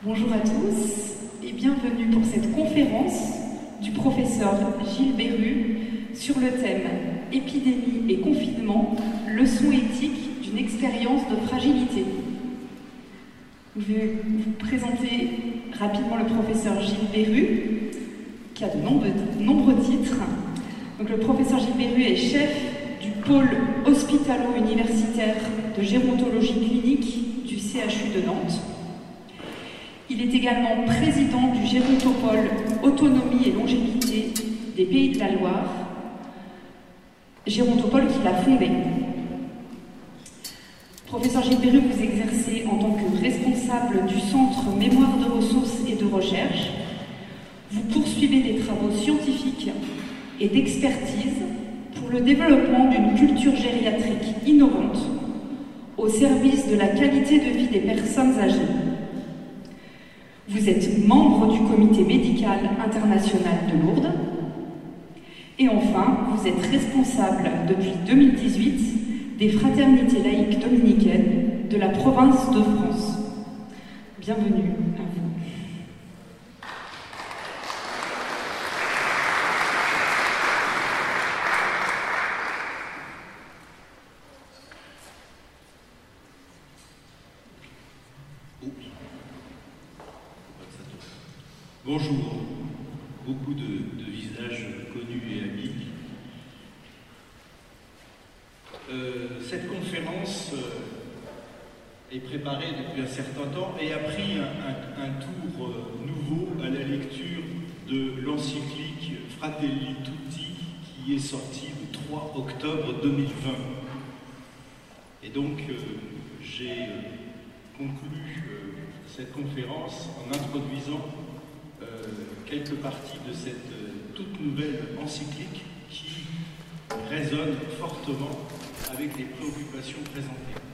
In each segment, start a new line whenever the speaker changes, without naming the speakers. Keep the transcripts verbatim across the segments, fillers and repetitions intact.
Bonjour à tous et bienvenue pour cette conférence du professeur Gilles Berru sur le thème « Épidémie et confinement, leçons éthiques d'une expérience de fragilité ». Je vais vous présenter rapidement le professeur Gilles Berru, qui a de nombreux, de nombreux titres. Donc, le professeur Gilles Berru est chef du pôle hospitalo-universitaire de gérontologie clinique du C H U de Nantes. Il est également président du Gérontopole Autonomie et Longévité des Pays de la Loire, Gérontopole qu'il a fondé. Professeur Gilles Berru, vous exercez en tant que responsable du Centre Mémoire de ressources et de recherche. Vous poursuivez des travaux scientifiques et d'expertise pour le développement d'une culture gériatrique innovante au service de la qualité de vie des personnes âgées. Vous êtes membre du Comité médical international de Lourdes. Et enfin, vous êtes responsable depuis deux mille dix-huit des fraternités laïques dominicaines de la province de France. Bienvenue à vous.
Bonjour, beaucoup de, de visages connus et amis. Euh, cette conférence euh, est préparée depuis un certain temps et a pris un, un, un tour euh, nouveau à la lecture de l'encyclique Fratelli Tutti qui est sortie le trois octobre deux mille vingt. Et donc euh, j'ai euh, conclu euh, cette conférence en introduisant Euh, quelques parties de cette euh, toute nouvelle encyclique qui résonne fortement avec les préoccupations présentées.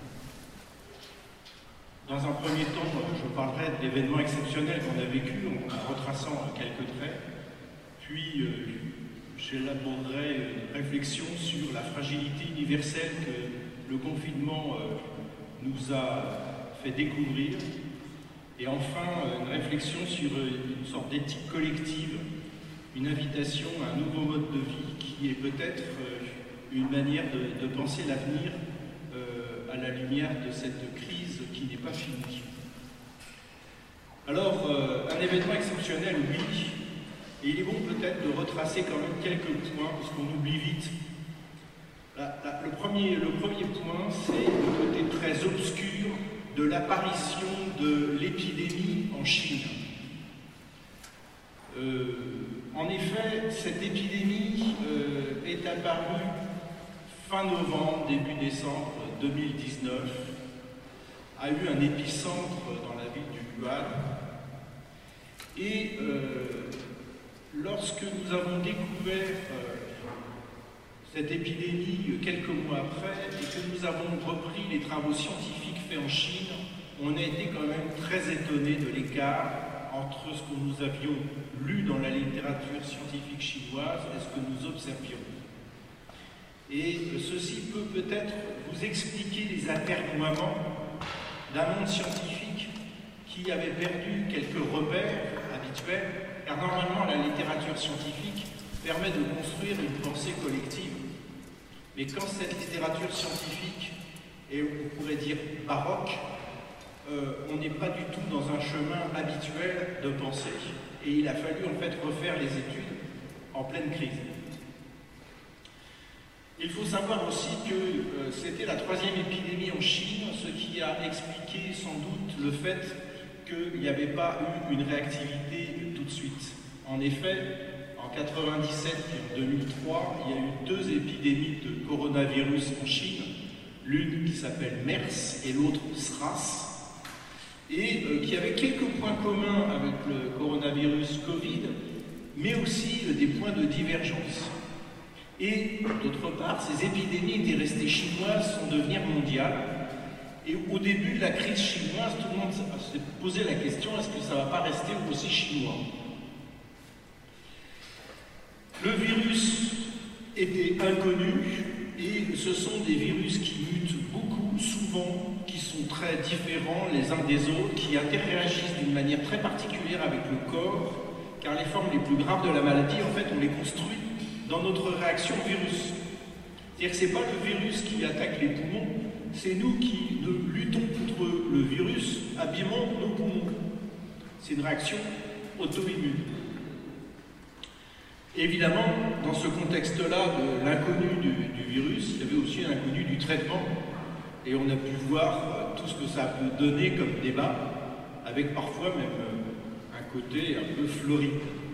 Dans un premier temps, je parlerai de l'événement exceptionnel qu'on a vécu en retraçant quelques traits, puis euh, j'élaborerai une réflexion sur la fragilité universelle que le confinement euh, nous a fait découvrir. Et enfin, une réflexion sur une sorte d'éthique collective, une invitation à un nouveau mode de vie qui est peut-être une manière de, de penser l'avenir euh, à la lumière de cette crise qui n'est pas finie. Alors, euh, un événement exceptionnel, oui, et il est bon peut-être de retracer quand même quelques points, parce qu'on oublie vite. La, la, le, premier, le premier point, c'est le côté très obscur de l'apparition de l'épidémie en Chine. Euh, en effet, cette épidémie euh, est apparue fin novembre, début décembre deux mille dix-neuf, a eu un épicentre dans la ville du Wuhan. Et euh, lorsque nous avons découvert euh, cette épidémie quelques mois après et que nous avons repris les travaux scientifiques faits en Chine, on a été quand même très étonnés de l'écart entre ce que nous avions lu dans la littérature scientifique chinoise et ce que nous observions. Et ceci peut peut-être vous expliquer les atermoiements d'un monde scientifique qui avait perdu quelques repères habituels, car normalement la littérature scientifique permet de construire une pensée collective. Mais quand cette littérature scientifique est, on pourrait dire, baroque, euh, on n'est pas du tout dans un chemin habituel de pensée. Et il a fallu en fait refaire les études en pleine crise. Il faut savoir aussi que euh, c'était la troisième épidémie en Chine, ce qui a expliqué sans doute le fait qu'il n'y avait pas eu une réactivité tout de suite. En effet, en mille neuf cent quatre-vingt-dix-sept et en deux mille trois, il y a eu deux épidémies de coronavirus en Chine, l'une qui s'appelle MERS et l'autre SRAS, et euh, qui avait quelques points communs avec le coronavirus Covid, mais aussi euh, des points de divergence. Et d'autre part, ces épidémies étaient restées chinoises sans devenir mondiales. Et au début de la crise chinoise, tout le monde s'est posé la question, est-ce que ça ne va pas rester aussi chinois ? Le virus était inconnu et ce sont des virus qui mutent beaucoup, souvent, qui sont sont très différents les uns des autres, qui interagissent d'une manière très particulière avec le corps, car les formes les plus graves de la maladie, en fait, on les construit dans notre réaction au virus. C'est-à-dire que ce n'est pas le virus qui attaque les poumons, c'est nous qui luttons contre le virus, abîmant nos poumons. C'est une réaction auto-immune. Évidemment, dans ce contexte-là de l'inconnu du, du virus, il y avait aussi l'inconnu du traitement. Et on a pu voir tout ce que ça peut donner comme débat, avec parfois même un côté un peu fleuri.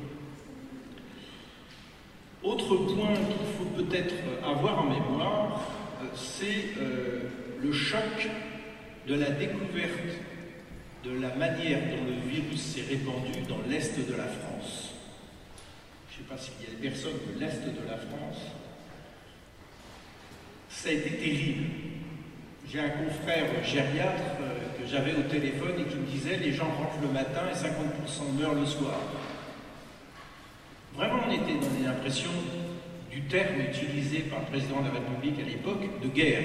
Autre point qu'il faut peut-être avoir en mémoire, c'est euh, le choc de la découverte de la manière dont le virus s'est répandu dans l'Est de la France. Je ne sais pas s'il y a des personnes de l'Est de la France. Ça a été terrible. J'ai un confrère gériatre euh, que j'avais au téléphone et qui me disait « les gens rentrent le matin et cinquante pour cent meurent le soir ». Vraiment, on était dans une impression du terme utilisé par le président de la République à l'époque, de guerre.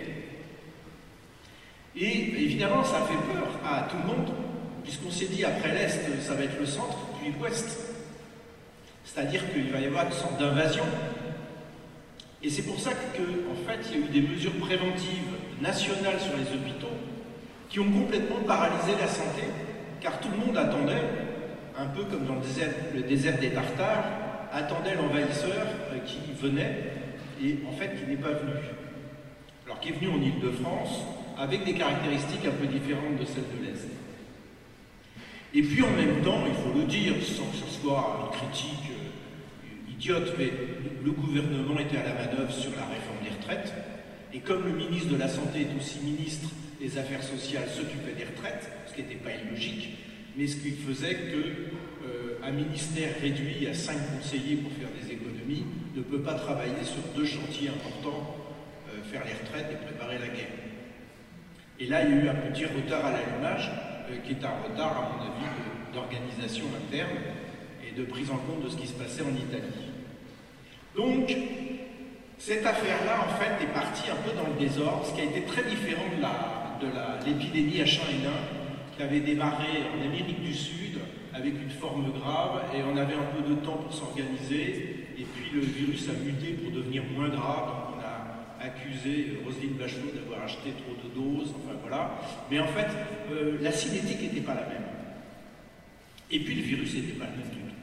Et évidemment, ça a fait peur à tout le monde, puisqu'on s'est dit après l'Est, ça va être le centre, puis l'Ouest. C'est-à-dire qu'il va y avoir une sorte d'invasion. Et c'est pour ça qu'en fait, il y a eu des mesures préventives nationales sur les hôpitaux qui ont complètement paralysé la santé, car tout le monde attendait, un peu comme dans le désert, le désert des Tartares, attendait l'envahisseur qui venait, et en fait, qui n'est pas venu. Alors, qui est venu en Île-de-France, avec des caractéristiques un peu différentes de celles de l'Est. Et puis, en même temps, il faut le dire, sans que ce soit une critique euh, idiote, mais le gouvernement était à la manœuvre sur la réforme des retraites, et comme le ministre de la Santé est aussi ministre des Affaires sociales, s'occupait des retraites, ce qui n'était pas illogique, mais ce qui faisait que euh, un ministère réduit à cinq conseillers pour faire des économies ne peut pas travailler sur deux chantiers importants, euh, faire les retraites et préparer la guerre. Et là, il y a eu un petit retard à l'allumage, euh, qui est un retard, à mon avis, d'organisation interne et de prise en compte de ce qui se passait en Italie. Donc, cette affaire-là, en fait, est partie un peu dans le désordre, ce qui a été très différent de l'épidémie H un N un, qui avait démarré en Amérique du Sud avec une forme grave, et on avait un peu de temps pour s'organiser, et puis le virus a muté pour devenir moins grave. Donc on a accusé Roselyne Bachelot d'avoir acheté trop de doses, enfin voilà. Mais en fait, euh, la cinétique n'était pas la même. Et puis le virus n'était pas le même du tout.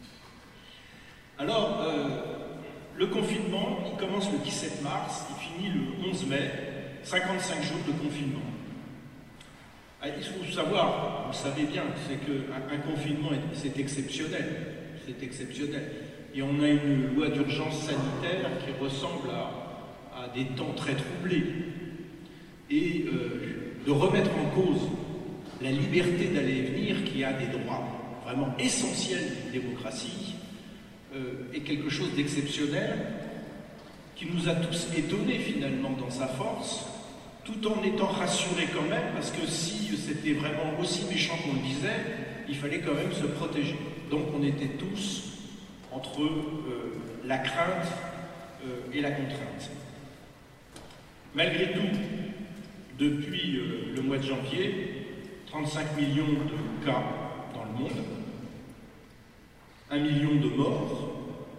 Alors, euh, le confinement, il commence le dix-sept mars, il finit le onze mai, cinquante-cinq jours de confinement. Il faut savoir, vous le savez bien, c'est qu'un un confinement, c'est exceptionnel. C'est exceptionnel. Et on a une loi d'urgence sanitaire qui ressemble à, à des temps très troublés. Et euh, de remettre en cause la liberté d'aller et venir, qui a des droits vraiment essentiels d'une démocratie, euh, est quelque chose d'exceptionnel, qui nous a tous étonnés finalement dans sa force, tout en étant rassurés quand même, parce que si c'était vraiment aussi méchant qu'on le disait, il fallait quand même se protéger. Donc on était tous entre euh, la crainte euh, et la contrainte. Malgré tout, depuis euh, le mois de janvier, trente-cinq millions de cas dans le monde, un million de morts,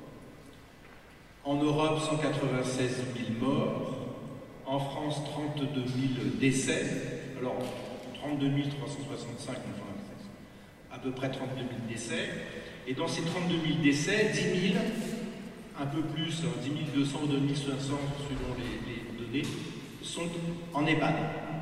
en Europe cent quatre-vingt-seize mille morts, en France trente-deux mille décès, alors trente-deux mille trois cent soixante-cinq, enfin à peu près trente-deux mille décès, et dans ces trente-deux mille décès, dix mille, un peu plus, dix mille deux cents ou deux mille cinq cents selon les, les données, sont en EHPAD.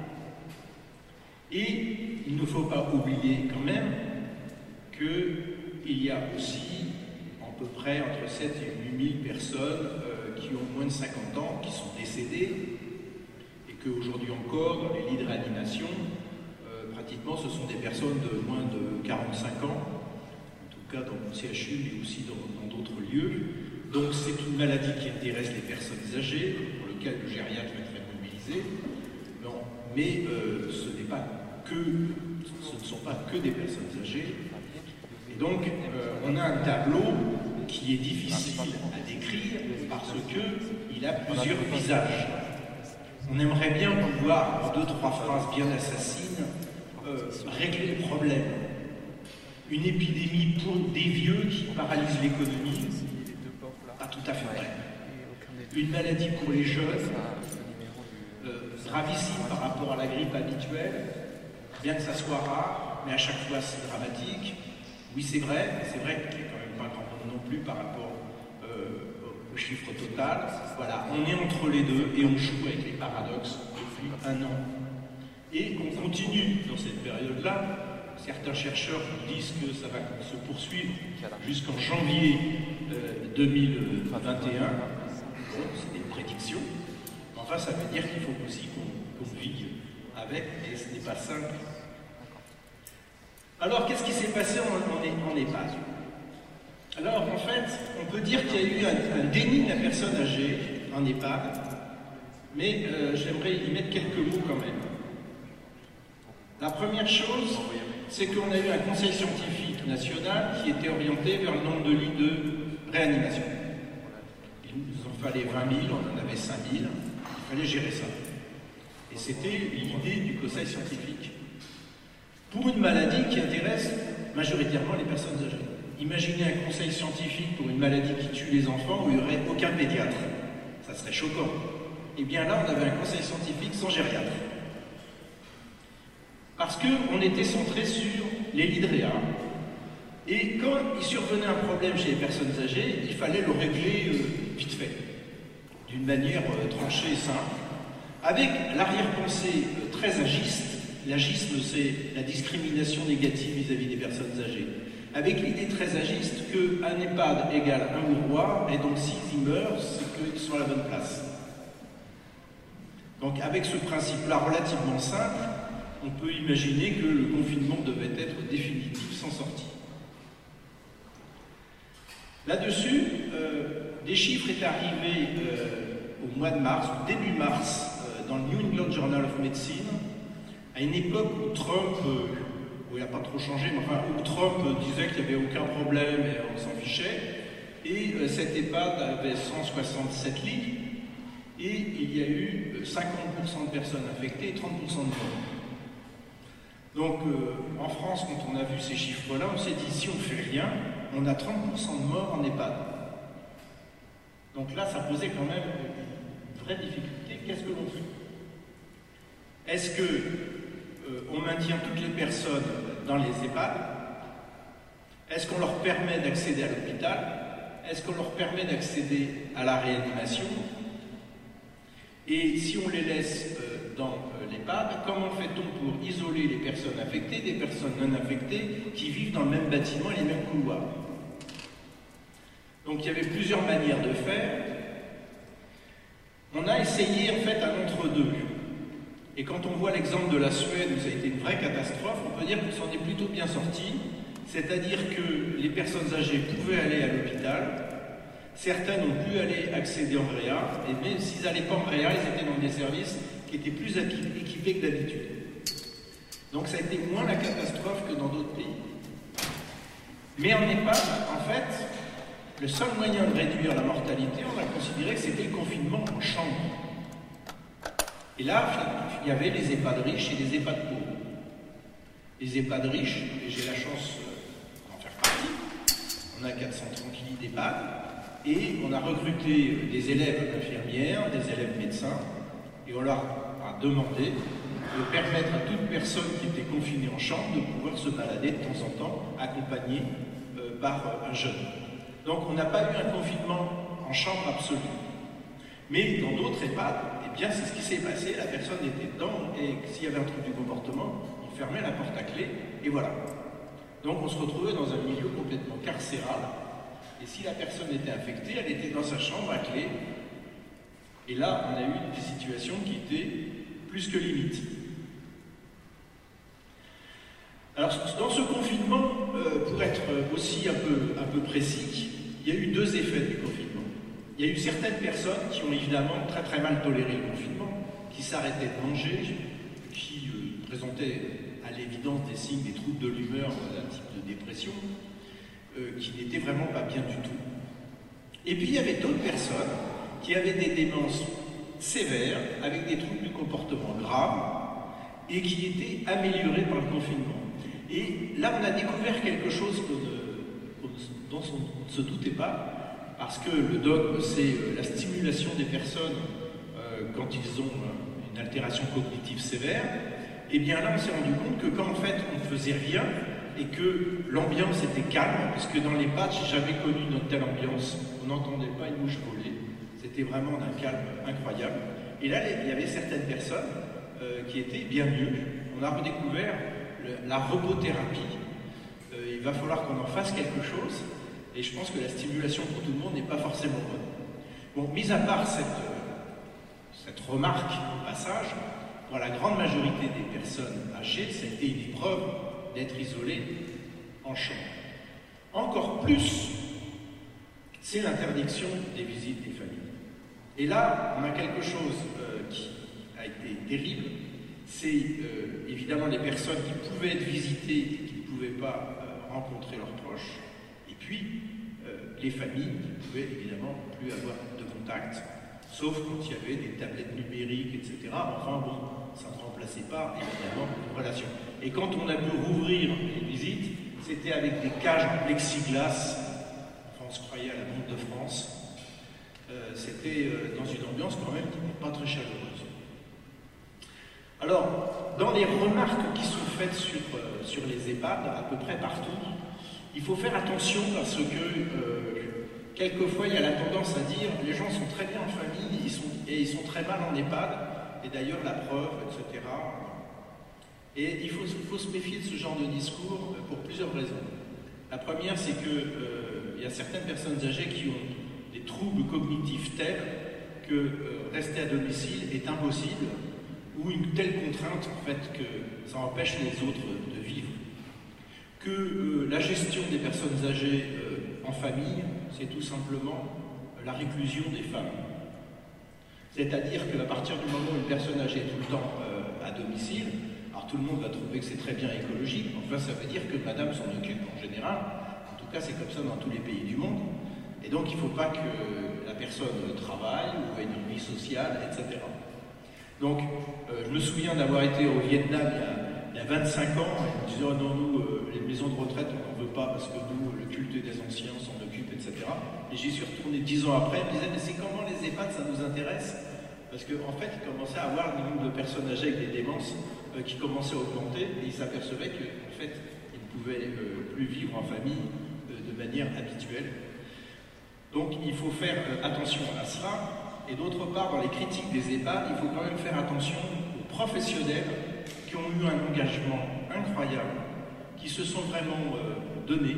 Et il ne faut pas oublier quand même qu'il y a aussi à peu près entre sept et huit mille personnes euh, qui ont moins de cinquante ans, qui sont décédées, et qu'aujourd'hui encore, dans les lits de réanimation, euh, pratiquement ce sont des personnes de moins de quarante-cinq ans, en tout cas dans le C H U, mais aussi dans d'autres lieux. Donc c'est une maladie qui intéresse les personnes âgées, pour lequel le gériatre est très mobilisé. Non, mais euh, ce n'est pas que, ce ne sont pas que des personnes âgées. Et donc euh, on a un tableau qui est difficile à décrire parce qu'il a plusieurs visages. On aimerait bien pouvoir, en deux, trois phrases bien assassines, euh, régler le problème. Une épidémie pour des vieux qui paralyse l'économie, pas tout à fait vrai. Une maladie pour les jeunes, euh, gravissime par rapport à la grippe habituelle, bien que ça soit rare, mais à chaque fois c'est dramatique. Oui, c'est vrai, c'est vrai qu'il n'y a quand même pas grand monde non plus par rapport euh, au chiffre total. Voilà, on est entre les deux et on joue avec les paradoxes depuis un an. Et on continue dans cette période-là. Certains chercheurs nous disent que ça va se poursuivre jusqu'en janvier euh, deux mille vingt et un. Bon, c'est des prédictions. Enfin, ça veut dire qu'il faut aussi qu'on qu'on vive avec, et ce n'est pas simple. Alors, qu'est-ce qui s'est passé en, en, en EHPAD? Alors, en fait, on peut dire qu'il y a eu un, un déni de la personne âgée en EHPAD, mais euh, j'aimerais y mettre quelques mots quand même. La première chose, c'est qu'on a eu un conseil scientifique national qui était orienté vers le nombre de lits de réanimation. Il nous en fallait vingt mille, on en avait cinq mille, il fallait gérer ça. Et c'était l'idée du conseil scientifique. Pour une maladie qui intéresse majoritairement les personnes âgées. Imaginez un conseil scientifique pour une maladie qui tue les enfants où il n'y aurait aucun pédiatre. Ça serait choquant. Et bien là, on avait un conseil scientifique sans gériatre. Parce qu'on était centré sur les lits de réa. Et quand il survenait un problème chez les personnes âgées, il fallait le régler euh, vite fait, d'une manière euh, tranchée et simple, avec l'arrière-pensée euh, très agiste. L'agisme, c'est la discrimination négative vis-à-vis des personnes âgées. Avec l'idée très agiste qu'un EHPAD égale un mouroir, et donc s'ils y meurent, c'est qu'ils sont à la bonne place. Donc avec ce principe-là relativement simple, on peut imaginer que le confinement devait être définitif, sans sortie. Là-dessus, euh, des chiffres étaient arrivés euh, au mois de mars, au début mars, euh, dans le New England Journal of Medicine, à une époque où Trump, euh, où il n'a pas trop changé, mais enfin où Trump euh, disait qu'il n'y avait aucun problème et on s'en fichait, et euh, cet EHPAD avait cent soixante-sept lits, et il y a eu cinquante pour cent de personnes infectées et trente pour cent de morts. Donc, euh, en France, quand on a vu ces chiffres-là, on s'est dit, si on ne fait rien, on a trente pour cent de morts en EHPAD. Donc là, ça posait quand même une vraie difficulté. Qu'est-ce que l'on fait? Est-ce que euh, on maintient toutes les personnes dans les EHPAD? Est-ce qu'on leur permet d'accéder à l'hôpital? Est-ce qu'on leur permet d'accéder à la réanimation? Et si on les laisse euh, dans euh, l'EHPAD, comment fait-on pour isoler les personnes infectées des personnes non infectées qui vivent dans le même bâtiment et les mêmes couloirs? Donc il y avait plusieurs manières de faire. On a essayé en fait un entre-deux. Et quand on voit l'exemple de la Suède où ça a été une vraie catastrophe, on peut dire qu'on s'en est plutôt bien sorti. C'est-à-dire que les personnes âgées pouvaient aller à l'hôpital. Certaines ont pu aller accéder en réa, et même s'ils n'allaient pas en réa, ils étaient dans des services qui étaient plus équipés que d'habitude. Donc ça a été moins la catastrophe que dans d'autres pays. Mais en EHPAD, en fait, le seul moyen de réduire la mortalité, on a considéré que c'était le confinement en chambre. Et là, il y avait les EHPAD riches et les EHPAD pauvres. Les EHPAD riches, et j'ai la chance d'en faire partie, on a quatre cent trente lits d'EHPAD, et on a recruté des élèves infirmières, des élèves médecins, et on leur a demandé de permettre à toute personne qui était confinée en chambre de pouvoir se balader de temps en temps, accompagnée euh, par un jeune. Donc on n'a pas eu un confinement en chambre absolue. Mais dans d'autres EHPAD, eh bien c'est ce qui s'est passé, la personne était dedans, et s'il y avait un trouble du comportement, on fermait la porte à clé, et voilà. Donc on se retrouvait dans un milieu complètement carcéral. Et si la personne était infectée, elle était dans sa chambre à clé. Et là, on a eu des situations qui étaient plus que limites. Alors, dans ce confinement, euh, pour être aussi un peu, un peu précis, il y a eu deux effets du confinement. Il y a eu certaines personnes qui ont évidemment très très mal toléré le confinement, qui s'arrêtaient de manger, qui euh, présentaient à l'évidence des signes, des troubles de l'humeur, un type de dépression, Euh, qui n'était vraiment pas bien du tout. Et puis il y avait d'autres personnes qui avaient des démences sévères, avec des troubles du comportement graves, et qui étaient améliorés par le confinement. Et là, on a découvert quelque chose dont on ne se doutait pas, parce que le dogme, c'est la stimulation des personnes euh, quand ils ont une altération cognitive sévère. Et bien là, on s'est rendu compte que quand en fait on ne faisait rien et que l'ambiance était calme, parce que dans les l'EHPAD, j'ai jamais connu une telle ambiance, on n'entendait pas une mouche voler, c'était vraiment d'un calme incroyable. Et là, il y avait certaines personnes euh, qui étaient bien mieux. On a redécouvert le, la robothérapie. Euh, il va falloir qu'on en fasse quelque chose, et je pense que la stimulation pour tout le monde n'est pas forcément bonne. Bon, mis à part cette, cette remarque au passage, pour la grande majorité des personnes âgées, ça a été une épreuve d'être isolé en chambre. Encore plus, c'est l'interdiction des visites des familles. Et là, on a quelque chose euh, qui a été terrible, c'est euh, évidemment les personnes qui pouvaient être visitées et qui ne pouvaient pas euh, rencontrer leurs proches, et puis euh, les familles qui ne pouvaient évidemment plus avoir de contact, sauf quand il y avait des tablettes numériques, et cetera. Enfin bon, ça ne remplaçait pas évidemment une relation. Et quand on a pu rouvrir les visites, c'était avec des cages en plexiglas, enfin on se croyait à la Banque de France. Euh, c'était euh, dans une ambiance quand même qui n'est pas très chaleureuse. Alors, dans les remarques qui sont faites sur, euh, sur les EHPAD, à peu près partout, il faut faire attention parce que euh, quelquefois il y a la tendance à dire les gens sont très bien en famille ils sont, et ils sont très mal en EHPAD, et d'ailleurs la preuve, et cetera. Et il faut, faut se méfier de ce genre de discours pour plusieurs raisons. La première, c'est qu'il euh, y a certaines personnes âgées qui ont des troubles cognitifs tels que euh, rester à domicile est impossible, ou une telle contrainte en fait que ça empêche les autres de vivre. Que euh, la gestion des personnes âgées euh, en famille, c'est tout simplement euh, la réclusion des femmes. C'est-à-dire qu'à partir du moment où une personne âgée est tout le temps euh, à domicile, alors tout le monde va trouver que c'est très bien écologique, enfin ça veut dire que madame s'en occupe en général, en tout cas c'est comme ça dans tous les pays du monde, et donc il ne faut pas que la personne travaille ou ait une vie sociale, et cetera. Donc euh, je me souviens d'avoir été au Vietnam il y a, il y a vingt-cinq ans, et me disant non, nous, euh, les maisons de retraite on n'en veut pas parce que nous, le culte des anciens s'en occupe, et cetera. Et j'y suis retourné dix ans après, je me disais mais c'est comment les EHPAD ça nous intéresse? Parce qu'en en fait, ils commençaient à avoir le nombre de personnes âgées avec des démences euh, qui commençaient à augmenter, et ils s'apercevaient qu'en fait, ils ne pouvaient euh, plus vivre en famille euh, de manière habituelle. Donc, il faut faire euh, attention à cela. Et d'autre part, dans les critiques des EHPAD, il faut quand même faire attention aux professionnels qui ont eu un engagement incroyable, qui se sont vraiment euh, donnés.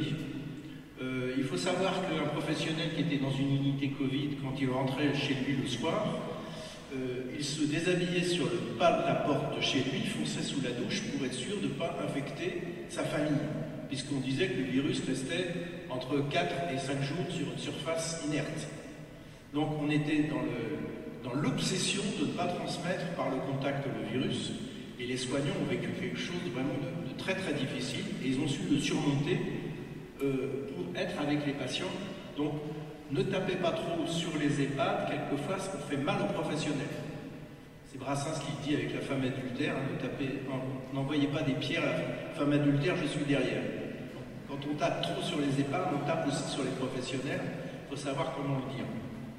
Euh, il faut savoir qu'un professionnel qui était dans une unité Covid, quand il rentrait chez lui le soir, Euh, il se déshabillait sur le pas de la porte de chez lui, fonçait sous la douche pour être sûr de ne pas infecter sa famille, puisqu'on disait que le virus restait entre quatre et cinq jours sur une surface inerte. Donc on était dans, le, dans l'obsession de ne pas transmettre par le contact le virus, et les soignants ont vécu quelque chose vraiment de, de très très difficile, et ils ont su le surmonter euh, pour être avec les patients. Donc, ne tapez pas trop sur les EHPAD, quelquefois ça fait mal aux professionnels. C'est Brassens qui dit avec la femme adultère, hein, ne tapez, n'envoyez pas des pierres à la femme adultère, je suis derrière. Donc, quand on tape trop sur les EHPAD, on tape aussi sur les professionnels, il faut savoir comment le dire.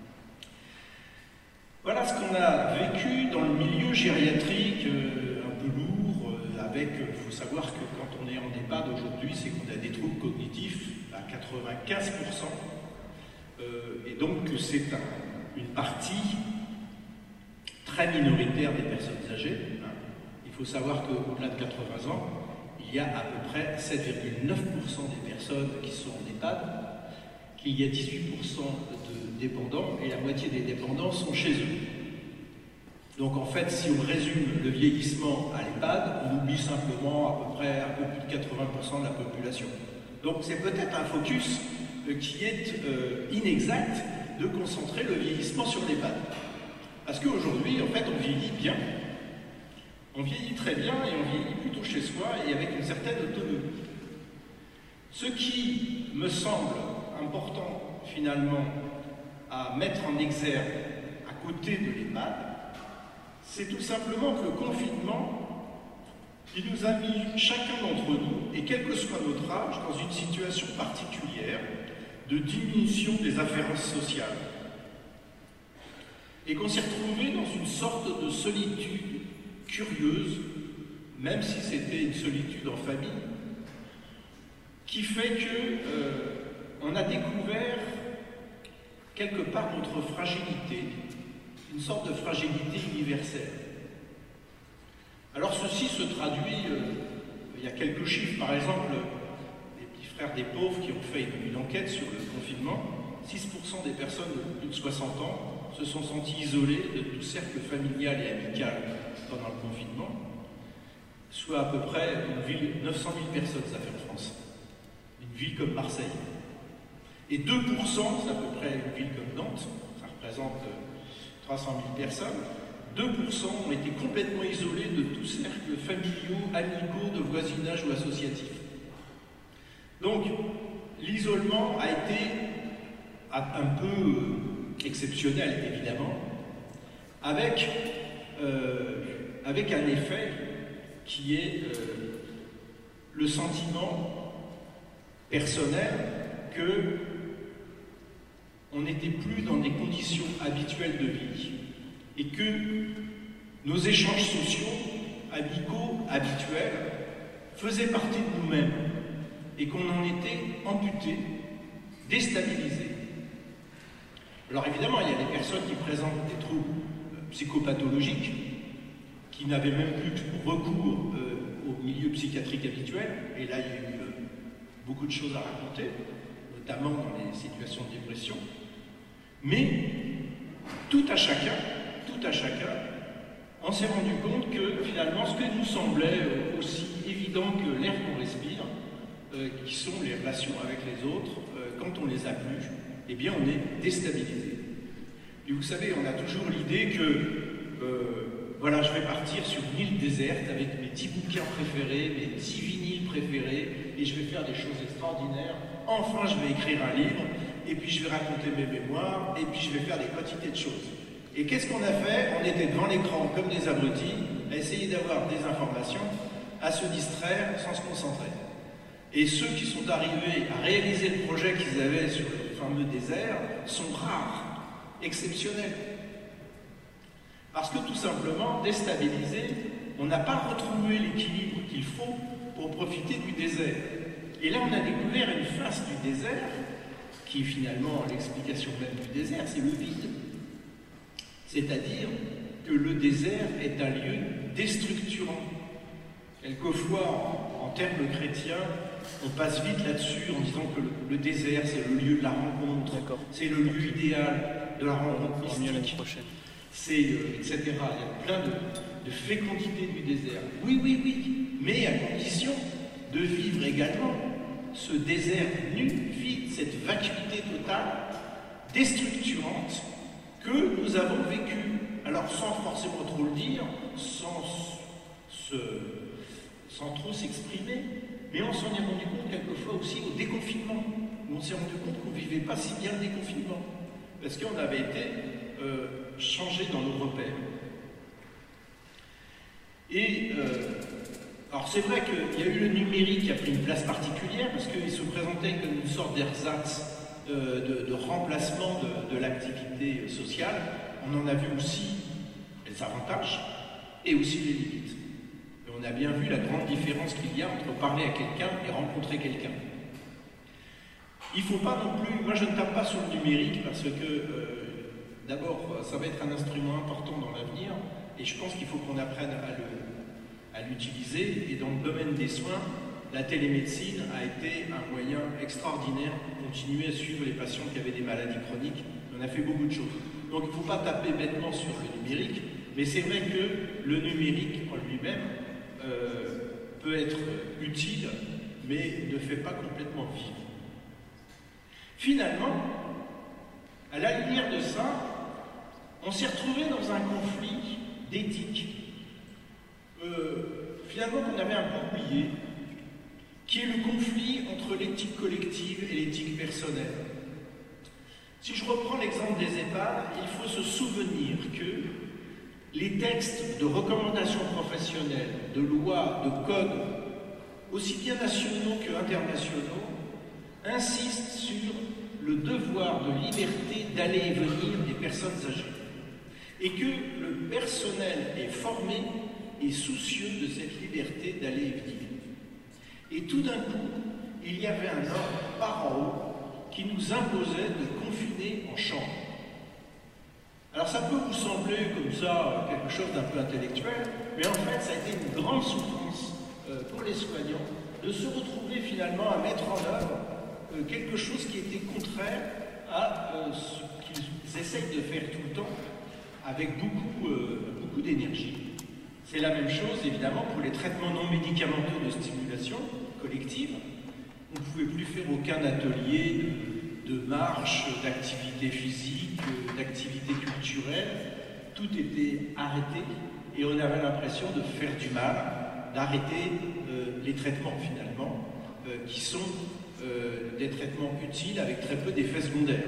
Voilà ce qu'on a vécu dans le milieu gériatrique, euh, un peu lourd, euh, avec, il euh, faut savoir que quand on est en EHPAD aujourd'hui, c'est qu'on a des troubles cognitifs à quatre-vingt-quinze pour cent. Euh, et donc c'est un, une partie très minoritaire des personnes âgées. Hein. Il faut savoir qu'au-delà de quatre-vingts ans, il y a à peu près sept virgule neuf pour cent des personnes qui sont en EHPAD, qu'il y a dix-huit pour cent de dépendants, et la moitié des dépendants sont chez eux. Donc en fait, si on résume le vieillissement à l'EHPAD, on oublie simplement à peu près un peu plus de quatre-vingts pour cent de la population. Donc c'est peut-être un focus qui est euh, inexact de concentrer le vieillissement sur l'EHPAD. Parce qu'aujourd'hui, en fait, on vieillit bien. On vieillit très bien et on vieillit plutôt chez soi et avec une certaine autonomie. Ce qui me semble important, finalement, à mettre en exergue à côté de l'EHPAD, c'est tout simplement que le confinement, il nous a mis chacun d'entre nous, et quel que soit notre âge, dans une situation particulière de diminution des afférences sociales. Et qu'on s'est retrouvé dans une sorte de solitude curieuse, même si c'était une solitude en famille, qui fait que euh, on a découvert quelque part notre fragilité, une sorte de fragilité universelle. Alors ceci se traduit, euh, il y a quelques chiffres, par exemple, les petits frères des pauvres qui ont fait une, une enquête sur le confinement, six pour cent des personnes de plus de soixante ans se sont senties isolées de tout cercle familial et amical pendant le confinement, soit à peu près une ville, neuf cent mille personnes, ça fait en France, une ville comme Marseille. Et deux pour cent, c'est à peu près une ville comme Nantes, ça représente trois cent mille personnes, deux pour cent ont été complètement isolés de tout cercle familiaux, amicaux, de voisinage ou associatif. Donc, l'isolement a été un peu exceptionnel, évidemment, avec, euh, avec un effet qui est euh, le sentiment personnel que on n'était plus dans des conditions habituelles de vie et que nos échanges sociaux, amicaux, habituels, faisaient partie de nous-mêmes et qu'on en était amputés, déstabilisés. Alors évidemment, il y a des personnes qui présentent des troubles psychopathologiques, qui n'avaient même plus recours euh, au milieu psychiatrique habituel, et là il y a eu euh, beaucoup de choses à raconter, notamment dans les situations de dépression. Mais tout à chacun, tout à chacun, on s'est rendu compte que finalement ce qui nous semblait aussi évident que l'air qu'on respire, euh, qui sont les relations avec les autres, euh, quand on les a plus, eh bien on est déstabilisé. Et vous savez, on a toujours l'idée que euh, voilà, je vais partir sur une île déserte avec mes dix bouquins préférés, mes dix vinyles préférés, et je vais faire des choses extraordinaires. Enfin, je vais écrire un livre, et puis je vais raconter mes mémoires, et puis je vais faire des quantités de choses. Et qu'est-ce qu'on a fait? On était devant l'écran comme des abrutis, à essayer d'avoir des informations, à se distraire sans se concentrer. Et ceux qui sont arrivés à réaliser le projet qu'ils avaient sur le fameux désert sont rares, exceptionnels. Parce que tout simplement, déstabilisés, on n'a pas retrouvé l'équilibre qu'il faut pour profiter du désert. Et là, on a découvert une face du désert, qui est finalement l'explication même du désert, c'est le vide. C'est-à-dire que le désert est un lieu déstructurant. Quelquefois, en, en termes chrétiens, on passe vite là-dessus en disant que le, le désert, c'est le lieu de la rencontre, c'est le lieu idéal de la rencontre mystique, c'est euh, et cetera. Il y a plein de, de fécondité du désert. Oui, oui, oui, mais à condition de vivre également ce désert nu, vide, cette vacuité totale, déstructurante, que nous avons vécu. Alors sans forcément trop le dire, sans, se, sans trop s'exprimer, mais on s'en est rendu compte quelquefois aussi au déconfinement, où on s'est rendu compte qu'on ne vivait pas si bien le déconfinement, parce qu'on avait été euh, changé dans nos repères. Et euh, alors c'est vrai qu'il y a eu le numérique qui a pris une place particulière, parce qu'il se présentait comme une sorte d'ersatz, euh, de, de remplacement de, de l'activité sociale. On en a vu aussi les avantages et aussi les limites. Et on a bien vu la grande différence qu'il y a entre parler à quelqu'un et rencontrer quelqu'un. Il ne faut pas non plus, moi je ne tape pas sur le numérique parce que euh, d'abord ça va être un instrument important dans l'avenir et je pense qu'il faut qu'on apprenne à le à l'utiliser, et dans le domaine des soins, la télémédecine a été un moyen extraordinaire pour continuer à suivre les patients qui avaient des maladies chroniques. On a fait beaucoup de choses. Donc il ne faut pas taper bêtement sur le numérique, mais c'est vrai que le numérique en lui-même euh, peut être utile, mais ne fait pas complètement vivre. Finalement, à la lumière de ça, on s'est retrouvé dans un conflit d'éthique. Euh, finalement qu'on avait un peu oublié, qui est le conflit entre l'éthique collective et l'éthique personnelle. Si je reprends l'exemple des EHPAD, il faut se souvenir que les textes de recommandations professionnelles, de lois, de codes, aussi bien nationaux que internationaux, insistent sur le devoir de liberté d'aller et venir des personnes âgées, et que le personnel est formé et soucieux de cette liberté d'aller et venir. Et tout d'un coup, il y avait un ordre par en haut qui nous imposait de confiner en chambre. Alors ça peut vous sembler comme ça quelque chose d'un peu intellectuel, mais en fait ça a été une grande souffrance euh, pour les soignants de se retrouver finalement à mettre en œuvre euh, quelque chose qui était contraire à euh, ce qu'ils essayent de faire tout le temps avec beaucoup, euh, beaucoup d'énergie. C'est la même chose évidemment pour les traitements non médicamenteux de stimulation collective. On ne pouvait plus faire aucun atelier de, de marche, d'activité physique, d'activité culturelle. Tout était arrêté et on avait l'impression de faire du mal, d'arrêter euh, les traitements finalement, euh, qui sont euh, des traitements utiles avec très peu d'effets secondaires.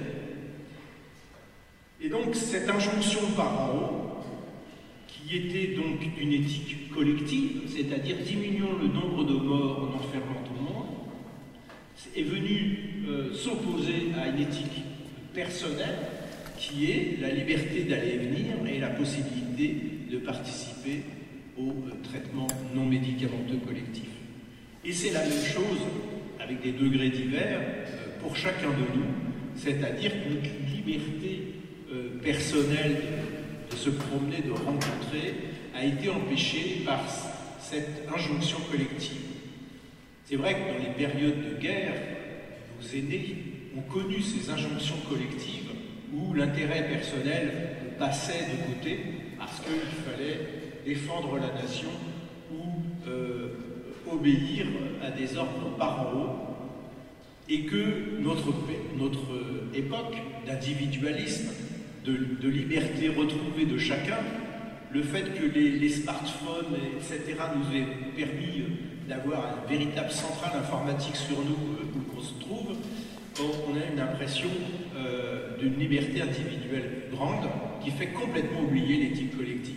Et donc cette injonction par en haut, qui était donc une éthique collective, c'est-à-dire diminuons le nombre de morts en enfermant tout le monde, est venue euh, s'opposer à une éthique personnelle qui est la liberté d'aller et venir et la possibilité de participer au euh, traitement non médicamenteux collectif. Et c'est la même chose avec des degrés divers euh, pour chacun de nous, c'est-à-dire qu'une liberté euh, personnelle de, de se promener, de rencontrer, a été empêchée par cette injonction collective. C'est vrai que dans les périodes de guerre, nos aînés ont connu ces injonctions collectives où l'intérêt personnel passait de côté parce qu'il fallait défendre la nation ou euh, obéir à des ordres par en haut, et que notre, notre époque d'individualisme, de, de liberté retrouvée de chacun, le fait que les, les smartphones, et cetera, nous aient permis d'avoir une véritable centrale informatique sur nous où qu'on se trouve, on a une impression euh, d'une liberté individuelle grande qui fait complètement oublier l'éthique collective.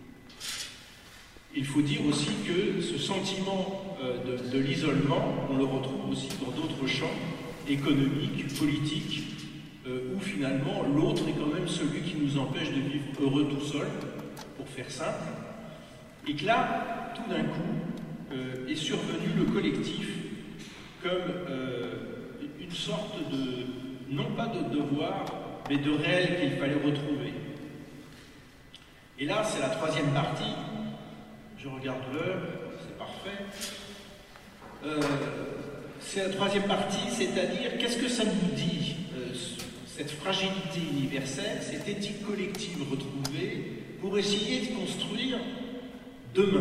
Il faut dire aussi que ce sentiment euh, de, de l'isolement, on le retrouve aussi dans d'autres champs économiques, politiques, euh, où finalement l'autre est quand même celui qui nous empêche de vivre heureux tout seul, pour faire simple, et que là, tout d'un coup, euh, est survenu le collectif comme euh, une sorte de, non pas de devoir, mais de réel qu'il fallait retrouver. Et là, c'est la troisième partie. Je regarde l'heure, c'est parfait. Euh, c'est la troisième partie, c'est-à-dire qu'est-ce que ça nous dit, euh, cette fragilité universelle, cette éthique collective retrouvée, pour essayer de construire demain.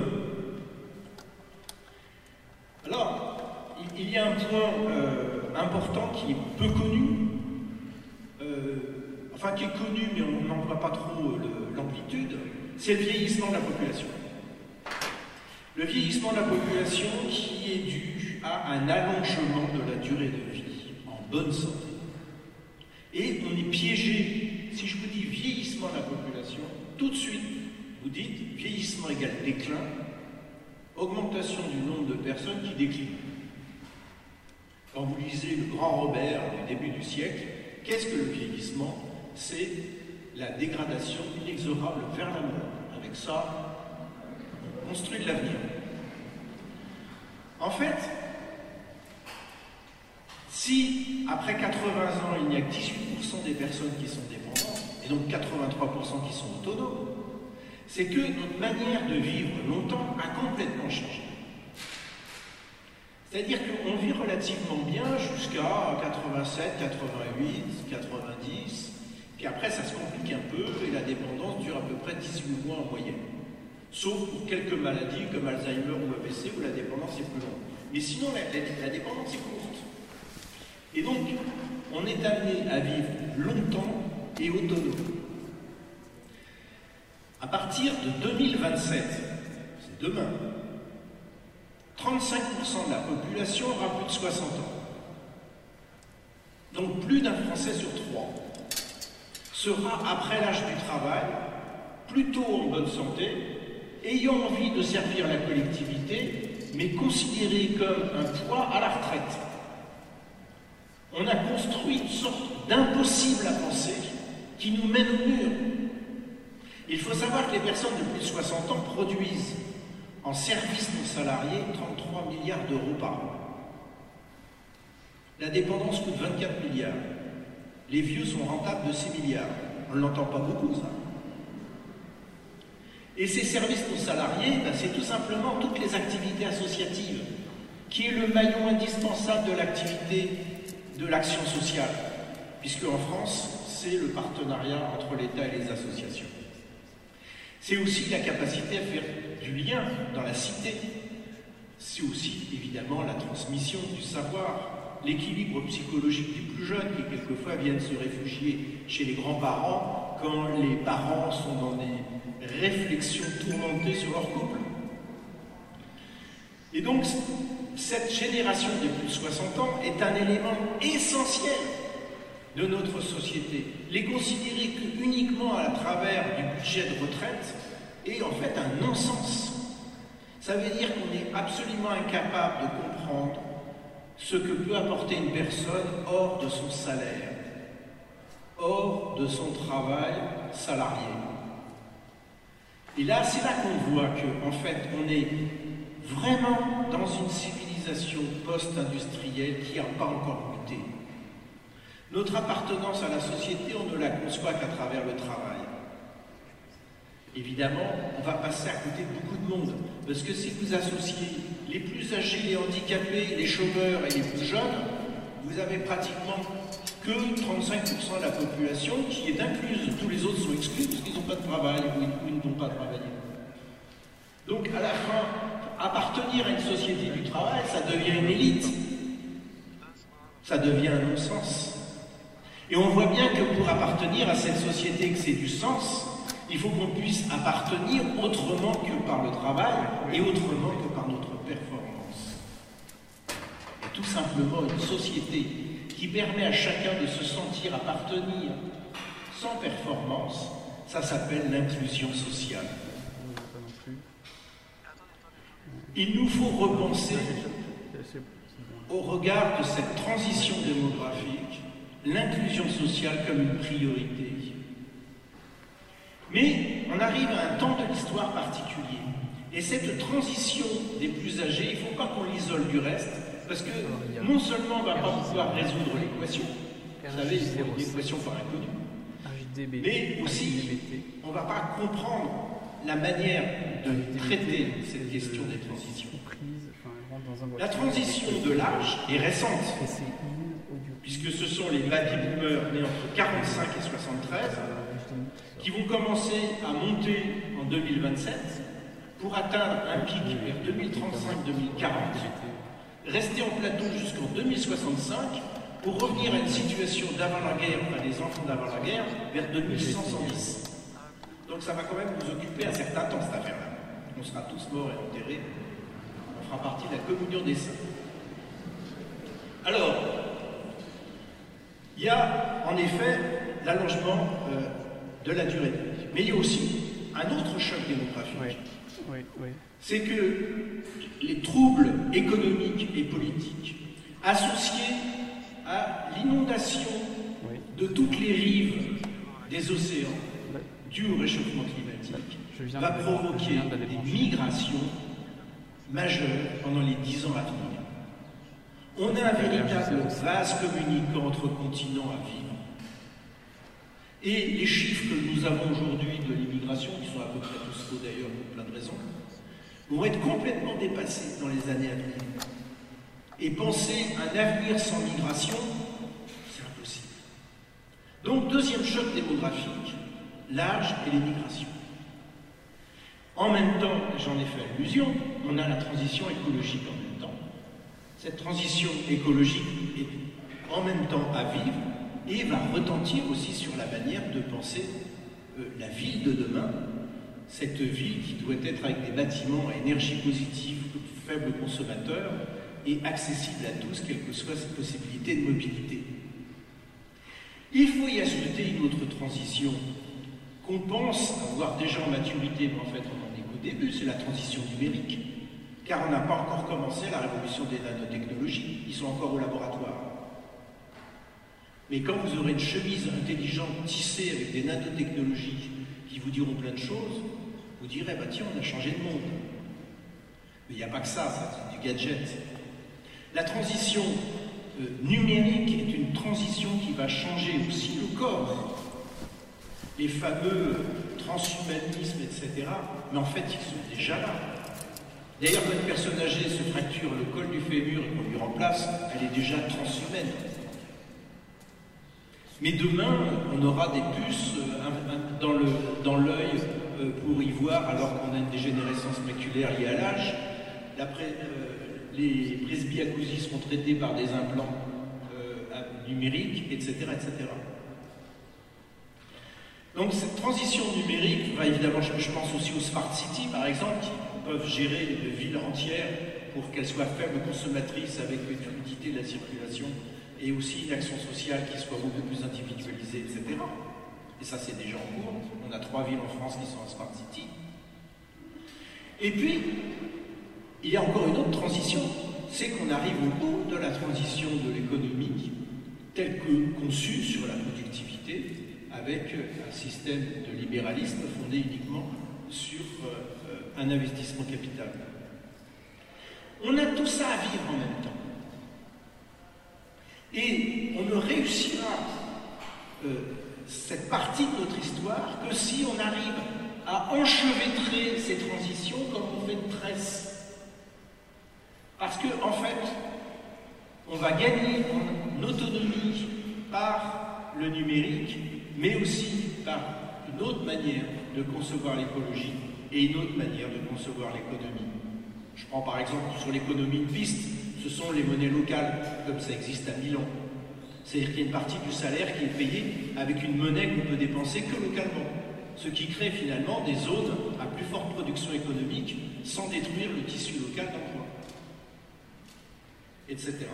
Alors, il, il y a un point euh, important qui est peu connu, euh, enfin qui est connu mais on n'en voit pas trop l'amplitude, c'est le vieillissement de la population. Le vieillissement de la population qui est dû à un allongement de la durée de vie en bonne santé. Et on est piégé, si je vous dis vieillissement de la population, tout de suite, vous dites vieillissement égale déclin, augmentation du nombre de personnes qui déclinent. Quand vous lisez le grand Robert du début du siècle, qu'est-ce que le vieillissement? C'est la dégradation inexorable vers la mort. Avec ça, on construit de l'avenir. En fait, si après quatre-vingts ans, il n'y a que dix-huit pour cent des personnes qui sont dépendantes, et donc quatre-vingt-trois pour cent qui sont autonomes, c'est que notre manière de vivre longtemps a complètement changé. C'est-à-dire qu'on vit relativement bien jusqu'à quatre-vingt-sept, quatre-vingt-huit, quatre-vingt-dix, puis après ça se complique un peu et la dépendance dure à peu près dix-huit mois en moyenne. Sauf pour quelques maladies comme Alzheimer ou A V C où la dépendance est plus longue. Mais sinon, la, la, la dépendance est courte. Et donc, on est amené à vivre longtemps et autonome. À partir de deux mille vingt-sept, c'est demain, trente-cinq pour cent de la population aura plus de soixante ans. Donc plus d'un Français sur trois sera, après l'âge du travail, plutôt en bonne santé, ayant envie de servir la collectivité, mais considérés comme un poids à la retraite. On a construit une sorte d'impossible à penser qui nous mène au mur. Il faut savoir que les personnes de plus de soixante ans produisent en services non salariés trente-trois milliards d'euros par an. La dépendance coûte vingt-quatre milliards. Les vieux sont rentables de six milliards. On ne l'entend pas beaucoup, ça. Et ces services non salariés, ben, c'est tout simplement toutes les activités associatives, qui est le maillon indispensable de l'activité de l'action sociale, puisque en France, c'est le partenariat entre l'État et les associations. C'est aussi la capacité à faire du lien dans la cité. C'est aussi, évidemment, la transmission du savoir, l'équilibre psychologique des plus jeunes qui, quelquefois, viennent se réfugier chez les grands-parents quand les parents sont dans des réflexions tourmentées sur leur couple. Et donc, cette génération des plus de soixante ans est un élément essentiel de notre société. Les considérer que uniquement à travers du budget de retraite est en fait un non-sens. Ça veut dire qu'on est absolument incapable de comprendre ce que peut apporter une personne hors de son salaire, hors de son travail salarié. Et là, c'est là qu'on voit qu'en fait, on est vraiment dans une civilisation post-industrielle qui n'a pas encore muté. Notre appartenance à la société, on ne la conçoit qu'à travers le travail. Évidemment, on va passer à côté de beaucoup de monde, parce que si vous associez les plus âgés, les handicapés, les chômeurs et les plus jeunes, vous avez pratiquement que trente-cinq pour cent de la population qui est incluse. Tous les autres sont exclus parce qu'ils n'ont pas de travail ou ils ne vont pas travailler. Donc à la fin, appartenir à une société du travail, ça devient une élite. Ça devient un non-sens. Et on voit bien que pour appartenir à cette société, que c'est du sens, il faut qu'on puisse appartenir autrement que par le travail et autrement que par notre performance. Et tout simplement une société qui permet à chacun de se sentir appartenir sans performance, ça s'appelle l'inclusion sociale. Il nous faut repenser, au regard de cette transition démographique, l'inclusion sociale comme une priorité. Mais on arrive à un temps de l'histoire particulier. Et cette transition des plus âgés, il ne faut pas qu'on l'isole du reste, parce que non seulement on ne va pas pouvoir résoudre l'équation, vous savez, il faut une équation par inconnu, mais aussi on ne va pas comprendre la manière de traiter cette question des transitions. La transition de l'âge est récente, puisque ce sont les baby boomers nés entre quarante-cinq et soixante-treize qui vont commencer à monter en deux mille vingt-sept pour atteindre un pic vers deux mille trente-cinq deux mille quarante, rester en plateau jusqu'en deux mille soixante-cinq pour revenir à une situation d'avant la guerre, enfin des enfants d'avant la guerre, vers deux mille cent dix. Donc ça va quand même nous occuper un certain temps cette affaire-là. On sera tous morts et enterrés. On fera partie de la communion des saints. Alors, il y a en effet l'allongement euh, de la durée de vie. Mais il y a aussi un autre choc démographique. Oui, oui, oui. C'est que les troubles économiques et politiques associés à l'inondation oui. de toutes les rives des océans oui. dues au réchauffement climatique va provoquer des migrations majeures pendant les dix ans à venir. On a un véritable vase communicant entre continents à vivre. Et les chiffres que nous avons aujourd'hui de l'immigration, qui sont à peu près tous faux d'ailleurs pour plein de raisons, vont être complètement dépassés dans les années à venir. Et penser un avenir sans migration, c'est impossible. Donc, deuxième choc démographique, l'âge et les migrations. En même temps, j'en ai fait allusion, on a la transition écologique en même temps. Cette transition écologique est en même temps à vivre et va retentir aussi sur la manière de penser euh, la ville de demain, cette ville qui doit être avec des bâtiments à énergie positive, faible consommateur et accessible à tous, quelle que soit ses possibilités de mobilité. Il faut y ajouter une autre transition qu'on pense avoir déjà en maturité, mais en fait on en est qu'au début, c'est la transition numérique. Car on n'a pas encore commencé la révolution des nanotechnologies, ils sont encore au laboratoire. Mais quand vous aurez une chemise intelligente tissée avec des nanotechnologies qui vous diront plein de choses, vous direz, bah tiens, on a changé de monde. Mais il n'y a pas que ça, ça c'est du gadget. La transition euh, numérique est une transition qui va changer aussi le corps. Les fameux transhumanismes, et cetera, mais en fait, ils sont déjà là. D'ailleurs, quand une personne âgée se fracture le col du fémur et qu'on lui remplace, elle est déjà transhumaine. Mais demain, on aura des puces dans le, dans l'œil pour y voir, alors qu'on a une dégénérescence maculaire liée à l'âge. Les presbyacousies seront traitées par des implants euh, numériques, et cetera, et cetera. Donc cette transition numérique va évidemment, je, je pense aussi aux smart cities, par exemple, qui peuvent gérer une ville entière pour qu'elle soit faible consommatrice avec une fluidité de la circulation et aussi une action sociale qui soit beaucoup plus individualisée, et cetera. Et ça, c'est déjà en cours. On a trois villes en France qui sont en smart city. Et puis, il y a encore une autre transition, c'est qu'on arrive au bout de la transition de l'économie telle que conçue sur la productivité, avec un système de libéralisme fondé uniquement sur euh, un investissement capital. On a tout ça à vivre en même temps. Et on ne réussira euh, cette partie de notre histoire que si on arrive à enchevêtrer ces transitions comme on fait une tresse. Parce que, en fait, on va gagner en autonomie par le numérique, mais aussi par une autre manière de concevoir l'écologie et une autre manière de concevoir l'économie. Je prends par exemple sur l'économie de piste, ce sont les monnaies locales, comme ça existe à Milan. C'est-à-dire qu'il y a une partie du salaire qui est payée avec une monnaie qu'on peut dépenser que localement, ce qui crée finalement des zones à plus forte production économique sans détruire le tissu local d'emploi, et cetera.